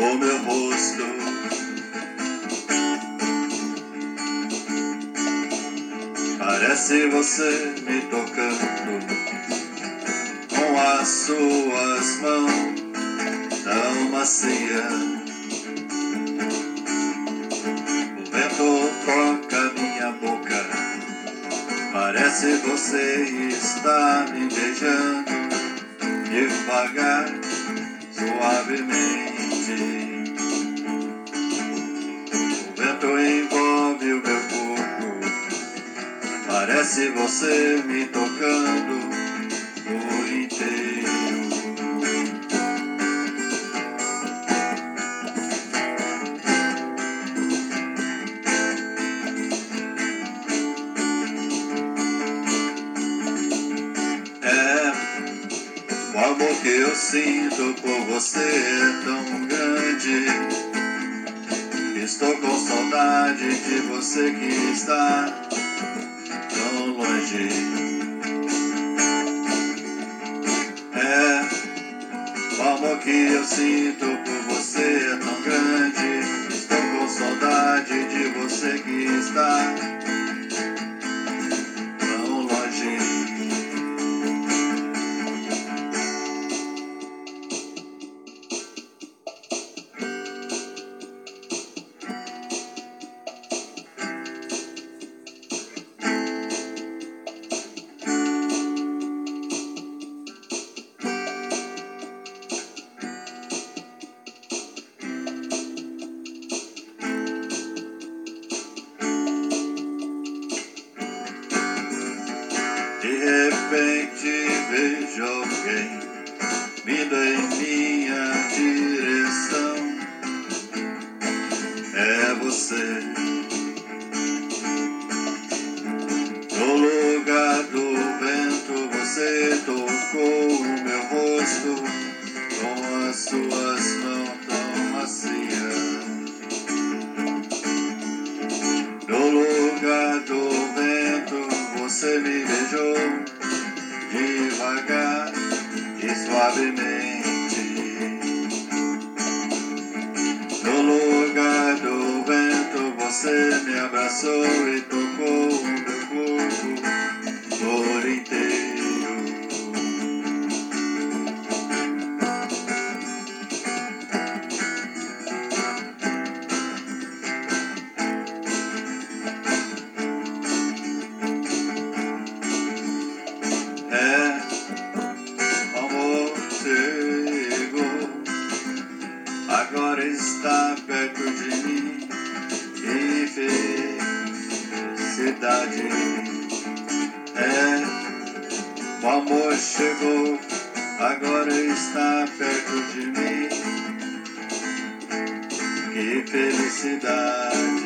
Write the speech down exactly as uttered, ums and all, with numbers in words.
o meu rosto. Parece você me tocando com as suas mãos tão macias. O vento toca minha boca, parece você está me beijando devagar, suavemente. O vento envolve o meu corpo, parece você me tocando por inteiro. É, o amor que eu sinto por você é tão grande. Estou com saudade de você que está tão longe. É, o amor que eu sinto por você é tão grande. Estou com saudade de você que está tão longe. De repente vejo alguém vindo em minha direção. É você. No lugar do vento você tocou o meu rosto com as suas mãos tão macias. No lugar do vento você me beijou devagar e suavemente. No lugar do vento você me abraçou e tocou o meu corpo por inteiro. É, amor chegou, agora está perto de mim. Que felicidade. É, o amor chegou, agora está perto de mim. Que felicidade.